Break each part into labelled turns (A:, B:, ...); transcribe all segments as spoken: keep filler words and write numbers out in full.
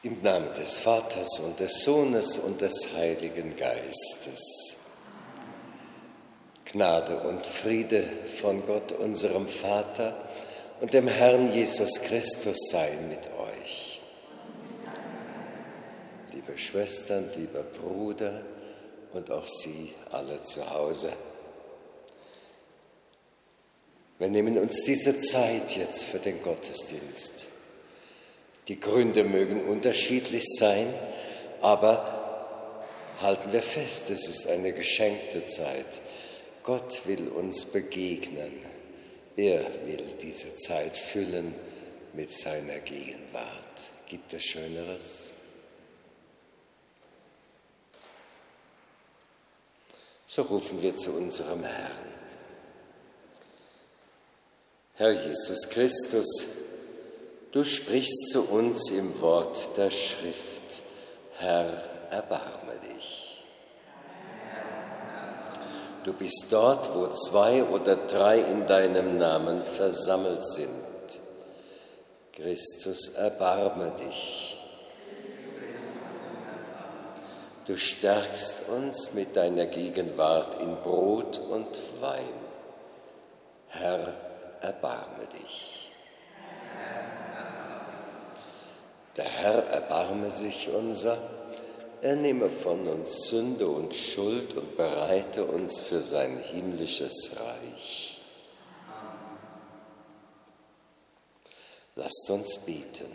A: Im Namen des Vaters und des Sohnes und des Heiligen Geistes. Gnade und Friede von Gott, unserem Vater, und dem Herrn Jesus Christus sei mit euch. Liebe Schwestern, lieber Bruder und auch Sie alle zu Hause. Wir nehmen uns diese Zeit jetzt für den Gottesdienst. Die Gründe mögen unterschiedlich sein, aber halten wir fest, es ist eine geschenkte Zeit. Gott will uns begegnen. Er will diese Zeit füllen mit seiner Gegenwart. Gibt es Schöneres? So rufen wir zu unserem Herrn. Herr Jesus Christus, du sprichst zu uns im Wort der Schrift. Herr, erbarme dich. Du bist dort, wo zwei oder drei in deinem Namen versammelt sind. Christus, erbarme dich. Du stärkst uns mit deiner Gegenwart in Brot und Wein. Herr, erbarme dich. Der Herr erbarme sich unser, er nehme von uns Sünde und Schuld und bereite uns für sein himmlisches Reich. Lasst uns beten.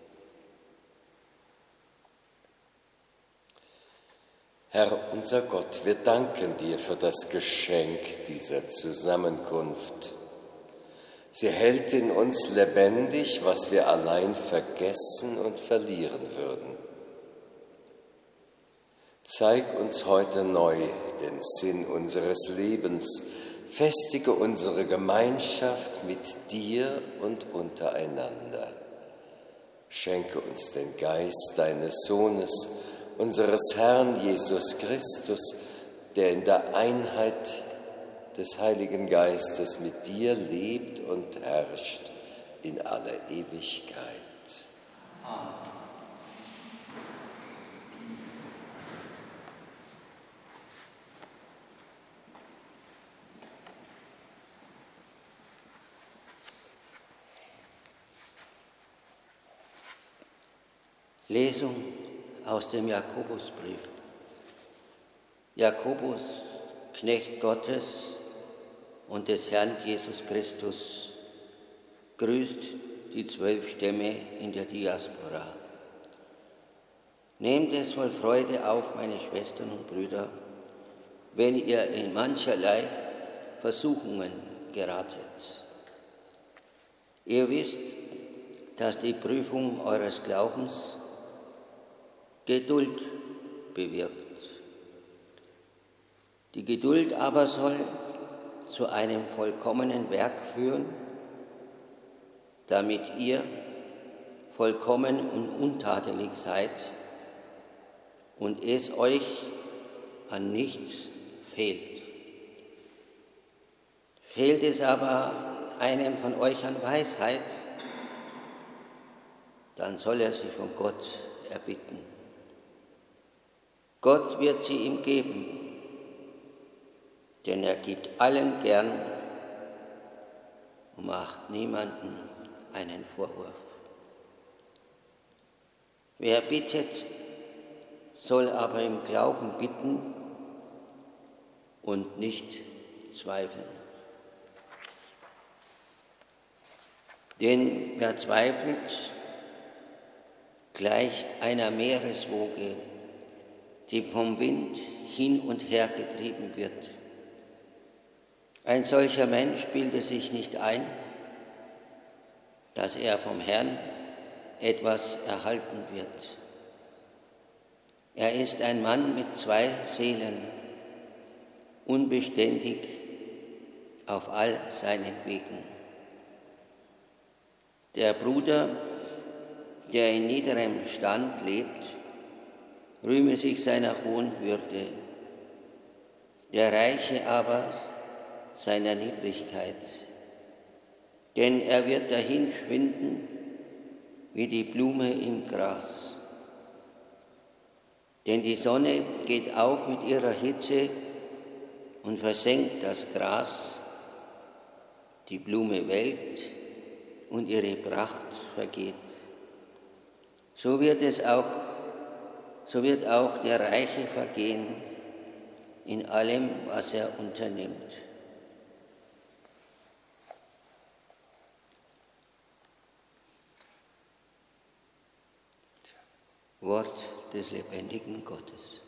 A: Herr, unser Gott, wir danken dir für das Geschenk dieser Zusammenkunft. Sie hält in uns lebendig, was wir allein vergessen und verlieren würden. Zeig uns heute neu den Sinn unseres Lebens, festige unsere Gemeinschaft mit dir und untereinander. Schenke uns den Geist deines Sohnes, unseres Herrn Jesus Christus, der in der Einheit des Heiligen Geistes mit dir lebt und herrscht in aller Ewigkeit. Amen.
B: Lesung aus dem Jakobusbrief. Jakobus, Knecht Gottes und des Herrn Jesus Christus, grüßt die zwölf Stämme in der Diaspora. Nehmt es voll Freude auf, meine Schwestern und Brüder, wenn ihr in mancherlei Versuchungen geratet. Ihr wisst, dass die Prüfung eures Glaubens Geduld bewirkt. Die Geduld aber soll zu einem vollkommenen Werk führen, damit ihr vollkommen und untadelig seid und es euch an nichts fehlt. Fehlt es aber einem von euch an Weisheit, dann soll er sie von Gott erbitten. Gott wird sie ihm geben, denn er gibt allen gern und macht niemanden einen Vorwurf. Wer bittet, soll aber im Glauben bitten und nicht zweifeln. Denn wer zweifelt, gleicht einer Meereswoge, die vom Wind hin und her getrieben wird. Ein solcher Mensch bildet sich nicht ein, dass er vom Herrn etwas erhalten wird. Er ist ein Mann mit zwei Seelen, unbeständig auf all seinen Wegen. Der Bruder, der in niederem Stand lebt, rühme sich seiner hohen Würde, der Reiche aber seiner Niedrigkeit. Denn er wird dahin schwinden wie die Blume im Gras. Denn die Sonne geht auf mit ihrer Hitze und versenkt das Gras, die Blume welkt und ihre Pracht vergeht. So wird es auch, so wird auch der Reiche vergehen in allem, was er unternimmt. Wort des lebendigen Gottes.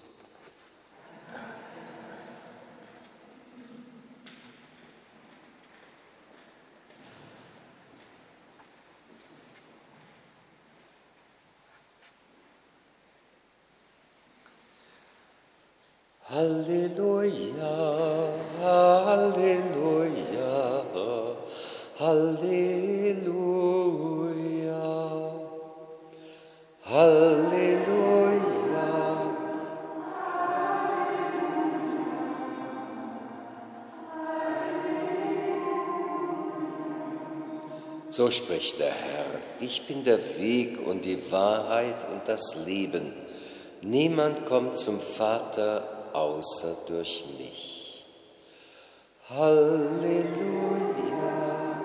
A: Halleluja, Halleluja, Halleluja, Halleluja. So spricht der Herr: Ich bin der Weg und die Wahrheit und das Leben. Niemand kommt zum Vater außer durch mich. Halleluja.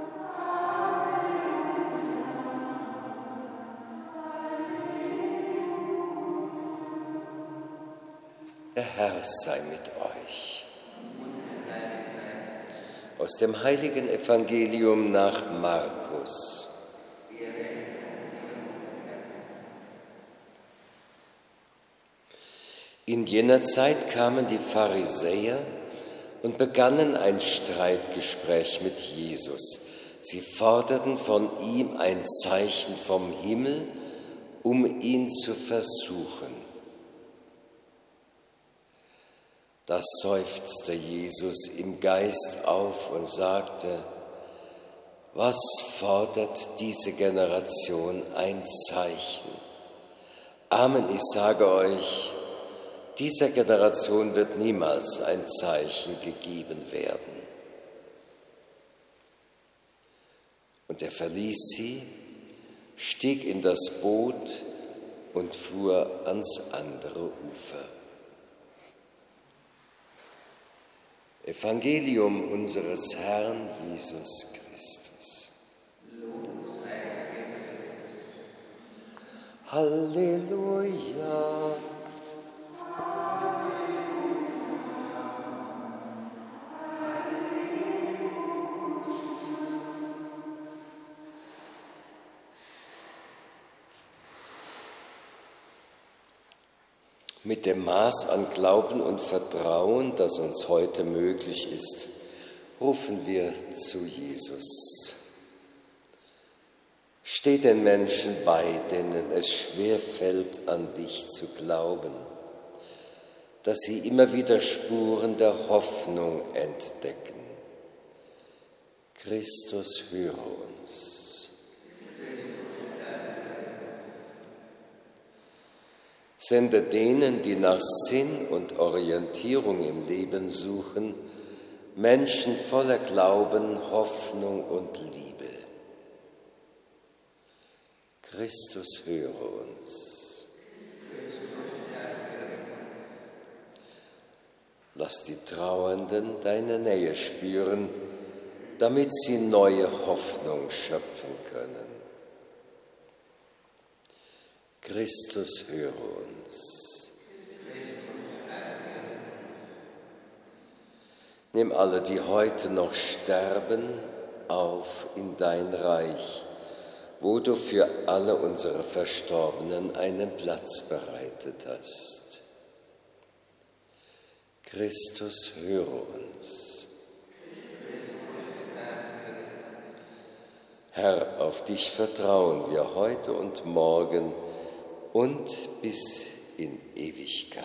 A: Der Herr sei mit euch. Aus dem heiligen Evangelium nach Markus. In jener Zeit kamen die Pharisäer und begannen ein Streitgespräch mit Jesus. Sie forderten von ihm ein Zeichen vom Himmel, um ihn zu versuchen. Da seufzte Jesus im Geist auf und sagte: Was fordert diese Generation ein Zeichen? Amen, ich sage euch, dieser Generation wird niemals ein Zeichen gegeben werden. Und er verließ sie, stieg in das Boot und fuhr ans andere Ufer. Evangelium unseres Herrn Jesus Christus. Halleluja. Mit dem Maß an Glauben und Vertrauen, das uns heute möglich ist, rufen wir zu Jesus. Steh den Menschen bei, denen es schwerfällt, an dich zu glauben, dass sie immer wieder Spuren der Hoffnung entdecken. Christus, höre uns. Sende denen, die nach Sinn und Orientierung im Leben suchen, Menschen voller Glauben, Hoffnung und Liebe. Christus, höre uns. Lass die Trauernden deine Nähe spüren, damit sie neue Hoffnung schöpfen können. Christus, höre uns. Nimm alle, die heute noch sterben, auf in dein Reich, wo du für alle unsere Verstorbenen einen Platz bereitet hast. Christus, höre uns. Herr, auf dich vertrauen wir heute und morgen und bis in Ewigkeit.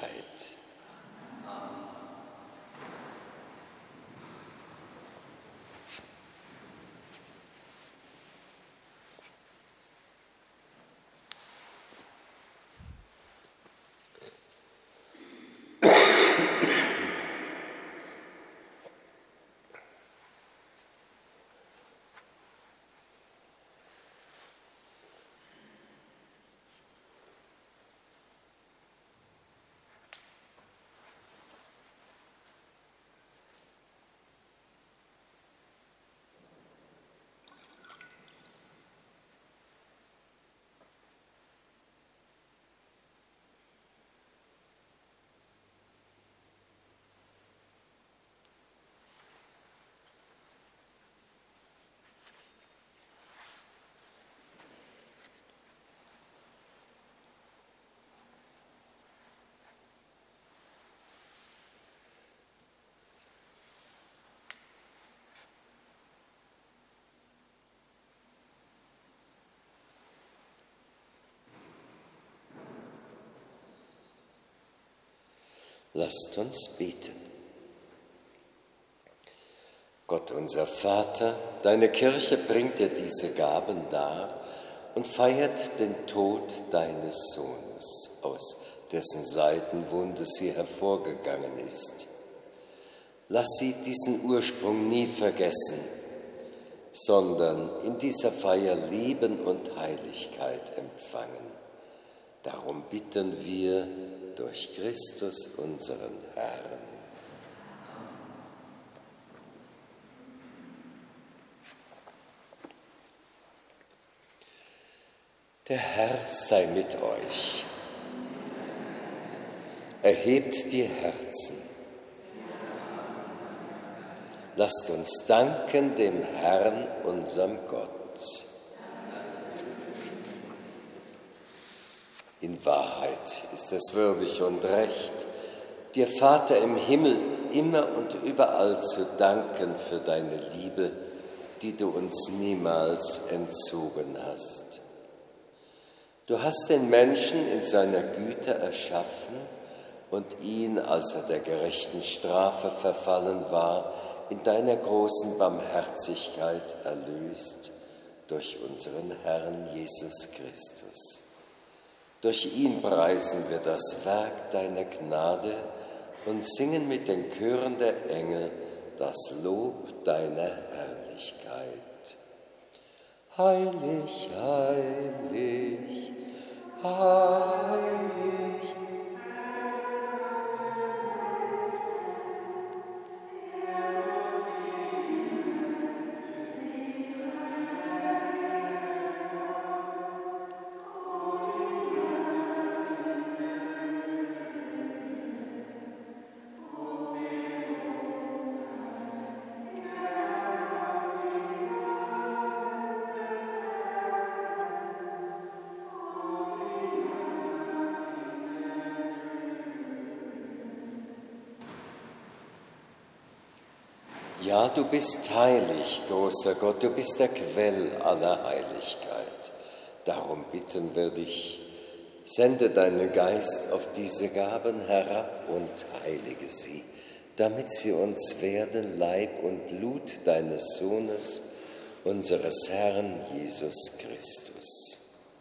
A: Lasst uns beten. Gott, unser Vater, deine Kirche bringt dir diese Gaben dar und feiert den Tod deines Sohnes, aus dessen Seitenwunde sie hervorgegangen ist. Lass sie diesen Ursprung nie vergessen, sondern in dieser Feier Leben und Heiligkeit empfangen. Darum bitten wir durch Christus, unseren Herrn. Der Herr sei mit euch. Erhebt die Herzen. Lasst uns danken dem Herrn, unserem Gott. In Wahrheit ist es würdig und recht, dir, Vater im Himmel, immer und überall zu danken für deine Liebe, die du uns niemals entzogen hast. Du hast den Menschen in seiner Güte erschaffen und ihn, als er der gerechten Strafe verfallen war, in deiner großen Barmherzigkeit erlöst durch unseren Herrn Jesus Christus. Durch ihn preisen wir das Werk deiner Gnade und singen mit den Chören der Engel das Lob deiner Herrlichkeit. Heilig, heilig, heilig. Ja, du bist heilig, großer Gott, du bist der Quell aller Heiligkeit. Darum bitten wir dich, sende deinen Geist auf diese Gaben herab und heilige sie, damit sie uns werden Leib und Blut deines Sohnes, unseres Herrn Jesus Christus.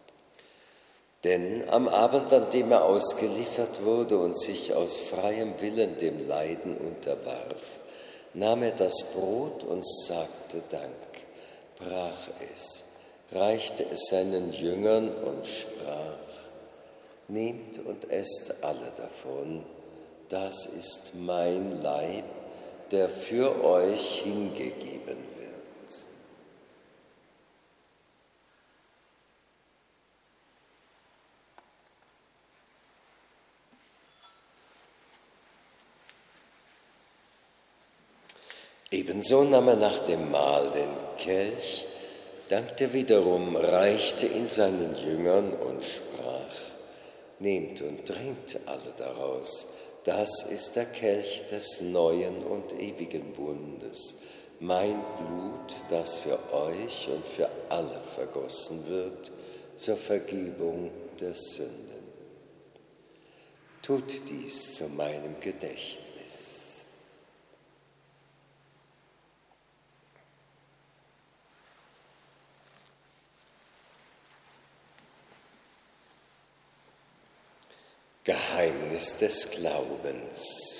A: Denn am Abend, an dem er ausgeliefert wurde und sich aus freiem Willen dem Leiden unterwarf, nahm er das Brot und sagte Dank, brach es, reichte es seinen Jüngern und sprach: Nehmt und esst alle davon, das ist mein Leib, der für euch hingegeben wird. Ebenso nahm er nach dem Mahl den Kelch, dankte wiederum, reichte ihn seinen Jüngern und sprach: Nehmt und trinkt alle daraus, das ist der Kelch des neuen und ewigen Bundes, mein Blut, das für euch und für alle vergossen wird zur Vergebung der Sünden. Tut dies zu meinem Gedächtnis. Geheimnis des Glaubens.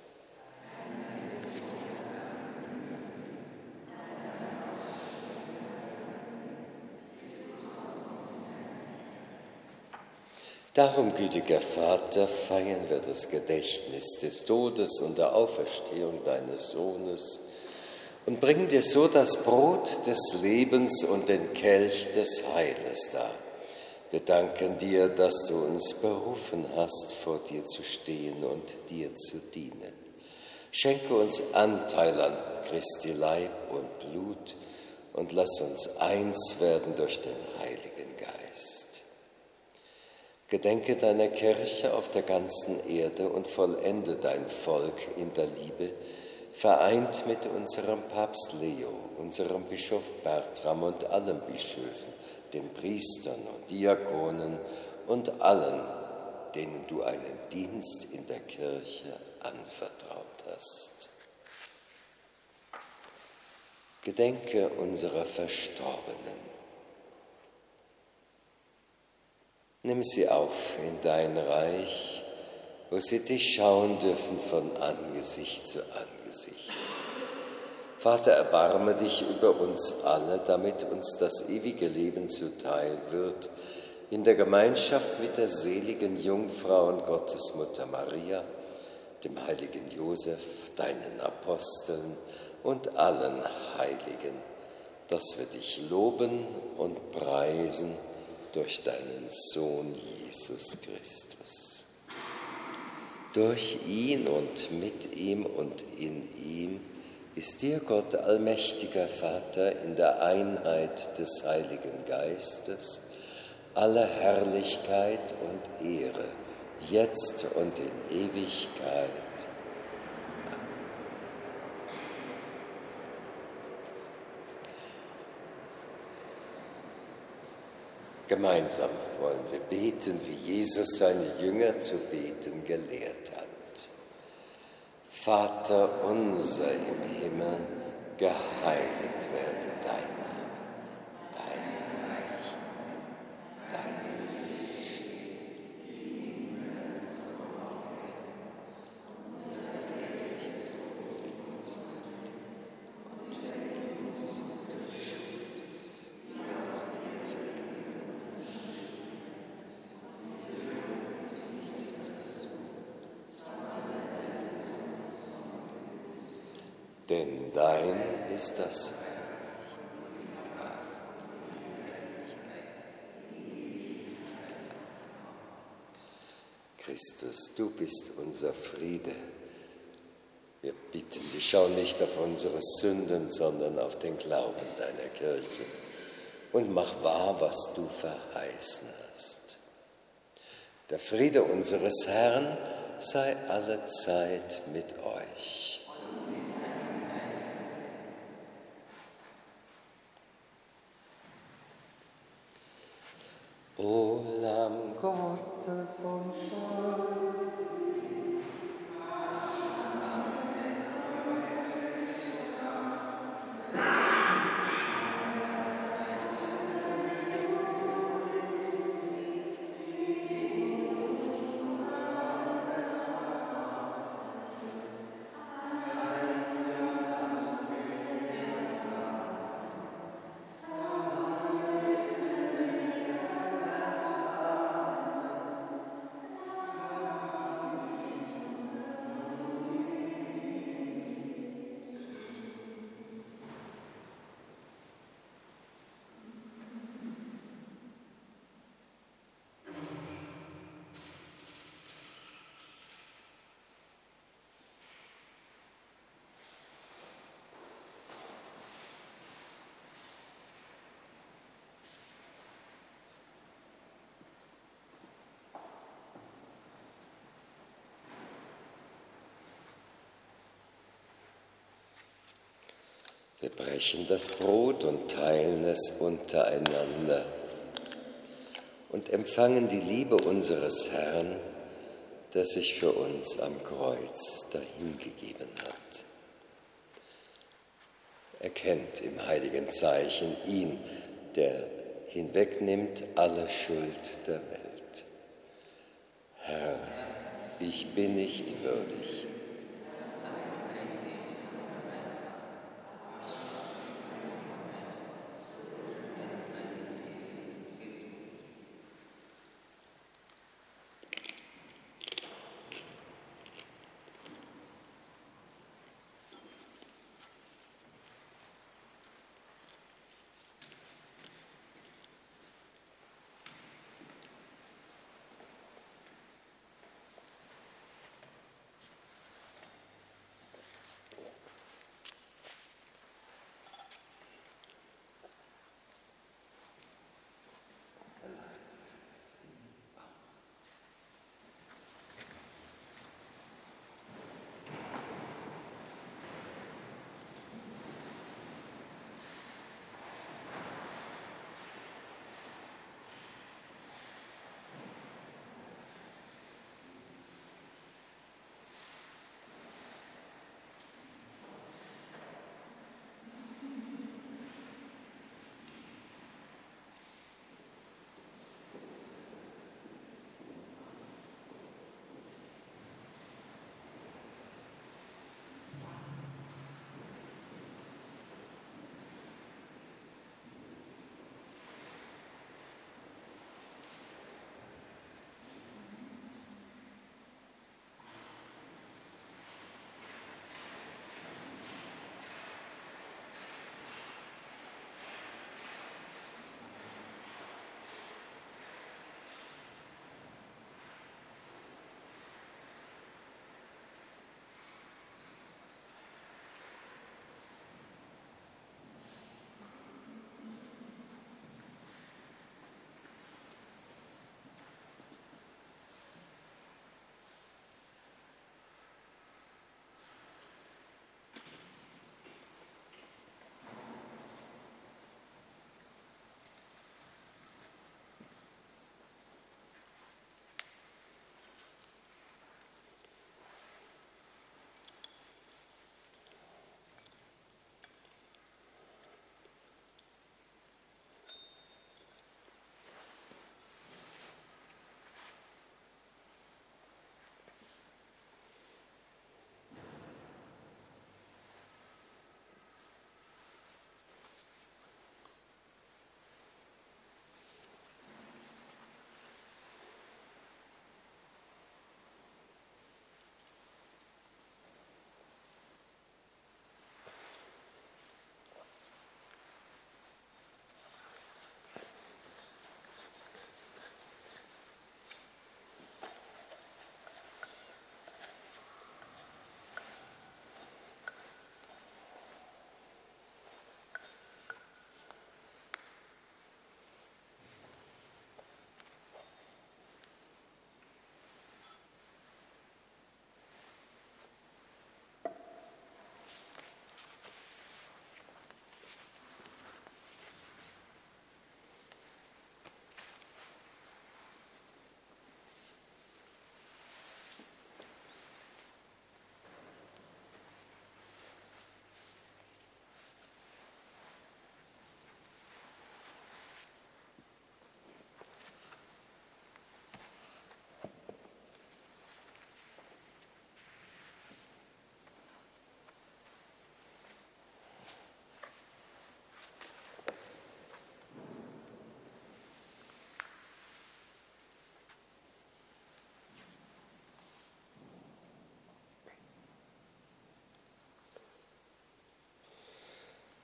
A: Darum, gütiger Vater, feiern wir das Gedächtnis des Todes und der Auferstehung deines Sohnes und bringen dir so das Brot des Lebens und den Kelch des Heiles dar. Wir danken dir, dass du uns berufen hast, vor dir zu stehen und dir zu dienen. Schenke uns Anteil an Christi Leib und Blut und lass uns eins werden durch den Heiligen Geist. Gedenke deiner Kirche auf der ganzen Erde und vollende dein Volk in der Liebe, vereint mit unserem Papst Leo, unserem Bischof Bertram und allen Bischöfen, den Priestern und Diakonen und allen, denen du einen Dienst in der Kirche anvertraut hast. Gedenke unserer Verstorbenen. Nimm sie auf in dein Reich, wo sie dich schauen dürfen von Angesicht zu Angesicht. Vater, erbarme dich über uns alle, damit uns das ewige Leben zuteil wird, in der Gemeinschaft mit der seligen Jungfrau und Gottesmutter Maria, dem heiligen Josef, deinen Aposteln und allen Heiligen, dass wir dich loben und preisen durch deinen Sohn Jesus Christus. Durch ihn und mit ihm und in ihm ist dir, Gott, allmächtiger Vater, in der Einheit des Heiligen Geistes, alle Herrlichkeit und Ehre, jetzt und in Ewigkeit. Gemeinsam wollen wir beten, wie Jesus seine Jünger zu beten gelehrt hat. Vater unser im Himmel, geheiligt werde dein Name, dein Reich komme, dein Wille geschehe, so auf Erden. Unser tägliches Brot gib uns heute und vergib uns unsere Schuld, wie auch wir vergeben unseren Schuldigern. Und führe uns nicht in Versuchung, sondern denn dein ist das Reich, die Kraft und die Herrlichkeit in Ewigkeit. Christus, du bist unser Friede. Wir bitten dich, schau nicht auf unsere Sünden, sondern auf den Glauben deiner Kirche und mach wahr, was du verheißen hast. Der Friede unseres Herrn sei allezeit mit euch. O Lamm Gottes und Schau, wir brechen das Brot und teilen es untereinander und empfangen die Liebe unseres Herrn, der sich für uns am Kreuz dahingegeben hat. Erkennt im heiligen Zeichen ihn, der hinwegnimmt alle Schuld der Welt. Herr, ich bin nicht würdig,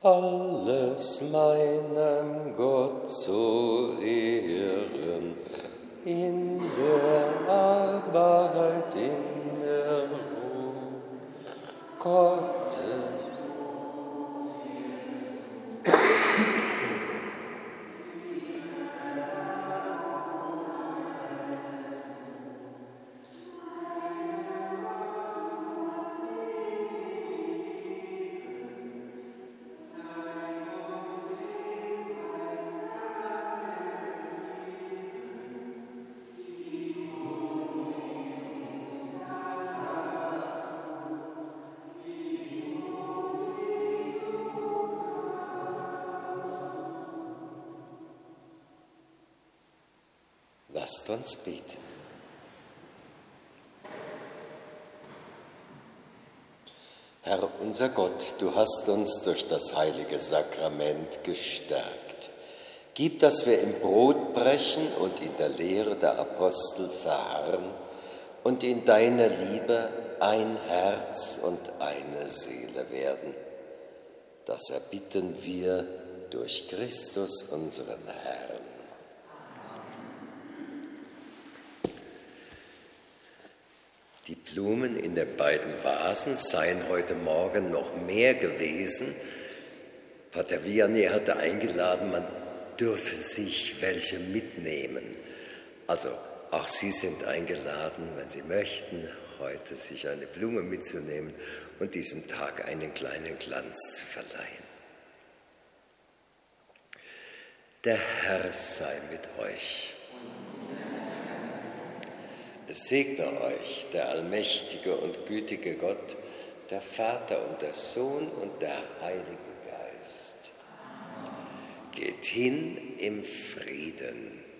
A: alles meinem Gott zu ehren, in der Arbeit, in der Ruhe Gottes. Lasst uns beten. Herr unser Gott, du hast uns durch das heilige Sakrament gestärkt. Gib, dass wir im Brotbrechen und in der Lehre der Apostel verharren und in deiner Liebe ein Herz und eine Seele werden. Das erbitten wir durch Christus, unseren Herrn. Die Blumen in den beiden Vasen seien heute Morgen noch mehr gewesen. Pater Vianney hatte eingeladen, man dürfe sich welche mitnehmen. Also auch Sie sind eingeladen, wenn Sie möchten, heute sich eine Blume mitzunehmen und diesem Tag einen kleinen Glanz zu verleihen. Der Herr sei mit euch. Es segne euch der allmächtige und gütige Gott, der Vater und der Sohn und der Heilige Geist. Geht hin im Frieden.